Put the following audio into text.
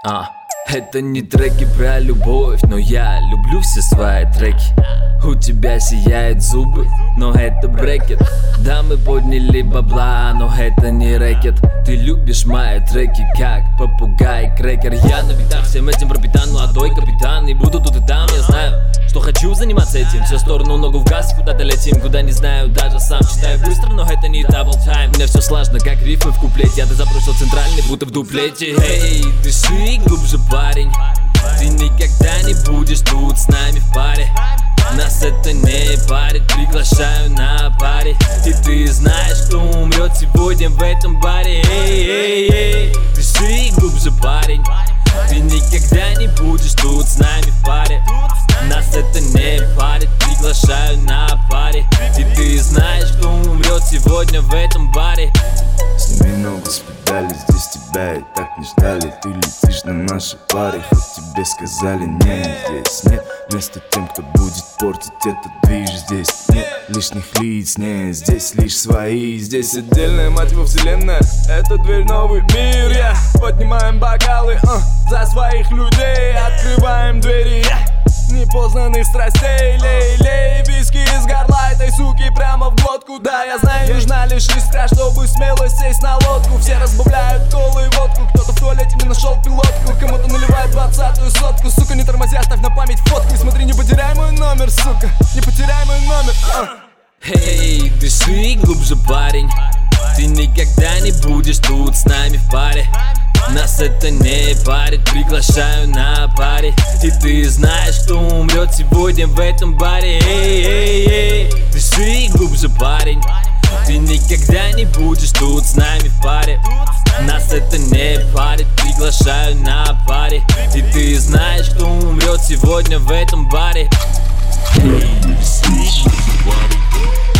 Это не треки про любовь, но я люблю все свои треки. У тебя сияют зубы, но это брекет. Да, мы подняли бабла, но это не рэкет. Ты любишь мои треки, как попугай крекер. Я на битах всем этим пропитан, молодой капитан. И буду тут и там, я знаю, что хочу заниматься этим. Все в сторону, ногу в газ, куда-то летим, куда не знаю, даже сам читаю быстро, но это не дабл тайм. Мне все сложно, как рифмы в куплете, а ты забросил центральный, будто в дуплете. Эй, дыши глубже, парень. Ты никогда не будешь тут с нами в паре. Нас это не парит, приглашаю на паре. И ты знаешь, кто умрет сегодня в этом баре. Эй, эй, эй, дыши глубже, парень. Ты никогда не будешь тут с нами в паре. Нас это не парит, приглашаю на паре. И ты знаешь, кто умрет сегодня в этом баре. Сними ногу с педали, здесь тебя и так не ждали. Ты летишь на нашей паре, хоть тебе сказали нет. Здесь нет места тем, кто будет портить этот движ. Здесь нет лишних лиц, нет, здесь лишь свои. Здесь отдельная, мать его, вселенная. Это дверь, новый мир, поднимаем бокалы за своих людей. Открываем двери непознанных страстей. Лей, лей, виски из горла этой суки прямо в глотку. Да, я знаю, нужна лишь искра, чтобы смело сесть на лодку. Все разбавляют колу и водку, кто-то в туалете не нашел пилотку, кому-то наливает 20-ю сотку. Сука, не тормозя, ставь на память фотку. И смотри, не потеряй мой номер, сука, не потеряй мой номер. Эй, дыши глубже, парень. Ты никогда не будешь тут с нами в паре. Нас это не парит, приглашаю на паре. И ты знаешь, кто умрет сегодня в этом баре. Эй, эй, эй, дыши глубже, парень. Ты никогда не будешь тут с нами в паре. Нас это не парит, приглашаю на паре. И ты знаешь, кто умрет сегодня в этом баре. Эй, дыши глубже, парень.